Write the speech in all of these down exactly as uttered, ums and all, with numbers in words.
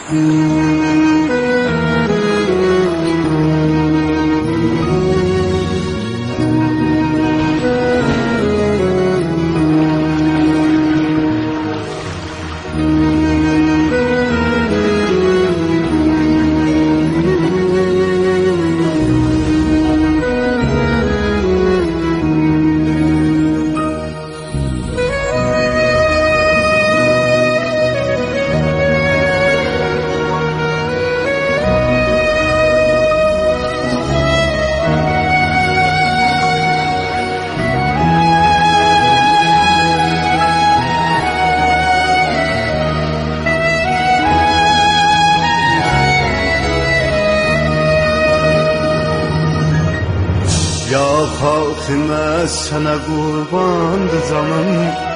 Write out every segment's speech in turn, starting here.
Ya Fatıma sana kurbandı canım,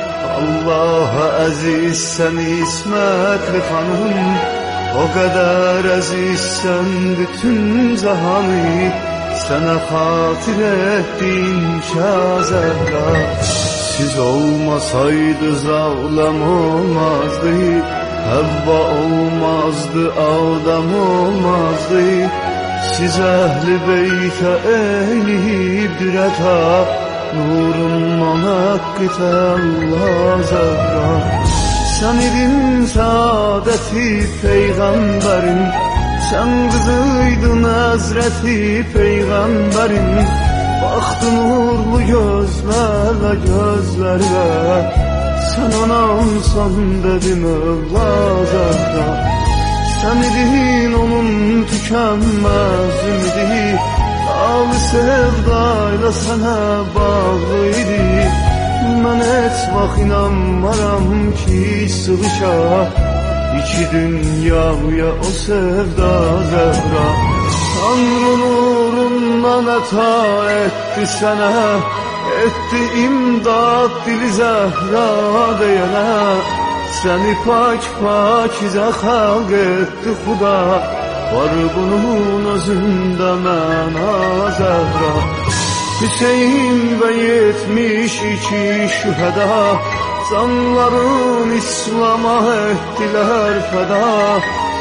Allah'a azizsen İsmetli hanım. O kadar azizsen bütün zahanı, sana hatir ettim Şahzehra. Siz olmasaydı zavlam olmazdı, Havva olmazdı, Adam olmazdı. Siz ehli beyte eğliyibdir eta, nurundan hakkıte Allah Zehra. Sen idin saadeti peygamberin, sen kızıydın hazreti peygamberin. Baktın nurlu gözlerle gözlerle, sen anamsan dedim Allah Zehra. Sen idin onun tükenmez ümidi, dağlı sevdayla sana bağlıydı. Ben et bak inanmaram ki sıvışa, İki dünyaya o sevda Zehra. Tanrı nurundan ata etti sana, etti imdat dili Zehra diyene. Seni pak pakize halk etti Xuda, var bunun özünde mana Zehra. Hüseyin ve yetmiş iki şüheda, canların İslam'a ettiler feda.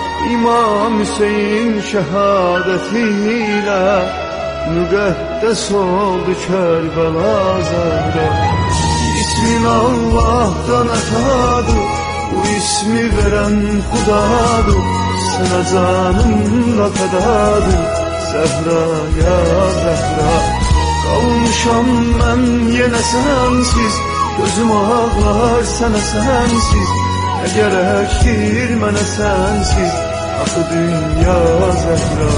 İmam Hüseyin şehadetiyle müqəddəs oldu Kerbela Zehra. İsmin Allah'tan atadır, bu ismi veren Xudadır. Sana canımla fedadır Zehra ya Zehra. Kalmışam ben yine sensiz, gözüm ağlar sana sensiz. Ne gerektir mənə sensiz, akı dünya Zehra.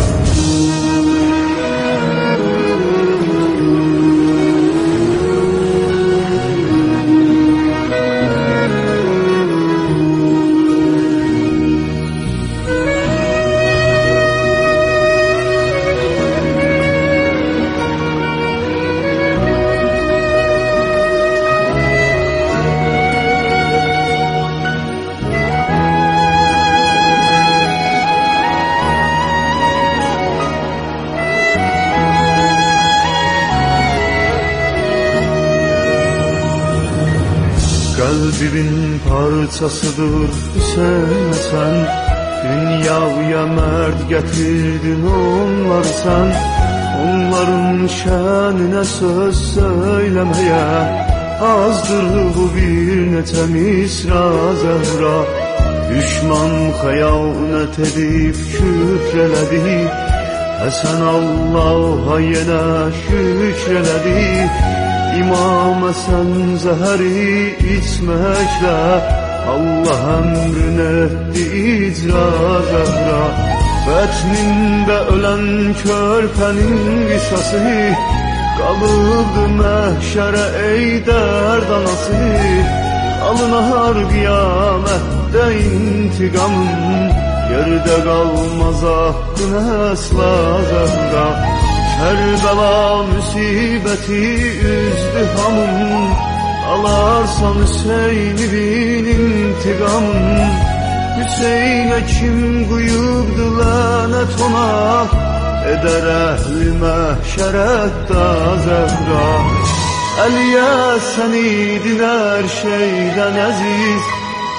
Kalbimin parçasıdır Hüseyin sen, dünyaya mert getirdin onlar sen. Onların şanine söz söylemeye, azdır bu bir neçe misra Zehra. Düşman hayanet edip küfreledi, Hasan Allah'a yine şükreledi. İmam Hasan zehri içmekle, Allah emrine etti icra Zehra. Betninde ölen körpenin qisası, kalıbdı məhşere ey derd anası. Alınar kıyamette intikamın, yerde kalmaz hakkın esla Zehra. Kerbela musibeti üzdihamın, alarsan Hüseyin'i bin intikamın. Hüseyin'e kim kuyubdu lanet ona, eder ehli məhşerette Zehra. Əliyə sen idin her şeyden aziz,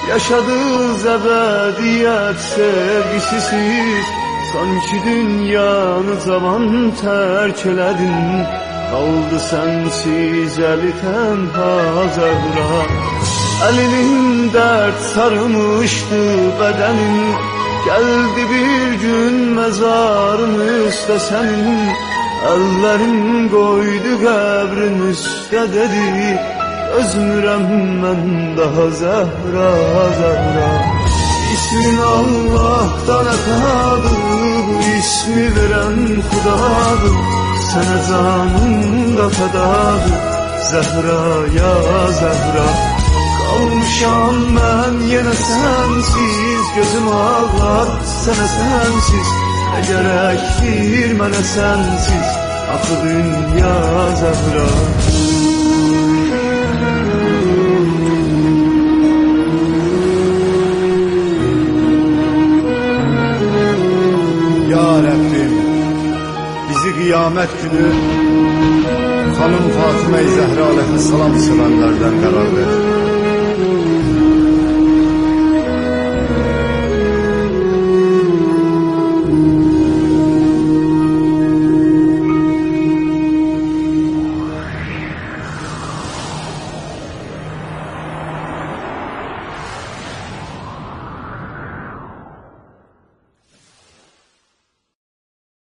Yaşadığız ebediyet sevgisiz. Sanki dünyanı zaman terk eledin. Kaldı sensiz eli tenha Zehra. Elinin dert sarmıştı bedenin. Geldi bir gün mezarın üstte senin. Ellerin koydu qəbrin üstə dedi. Özmürəm mən daha Zəhra, Zəhra. İsmin Allah'tan atadı, bu ismi veren Xudadır. Sənə canım da fədadır, Zəhra ya Zəhra. Qalmışam mən yenə sənsiz, gözüm ağlar sənə sənsiz. Nə gərəkdir mənə sənsiz, axı dünya Zəhra. Ya Rabbim, bizi kıyamet günü Hanım Fatıma-i Zehra aleyhisselam sevenlerden karar ver.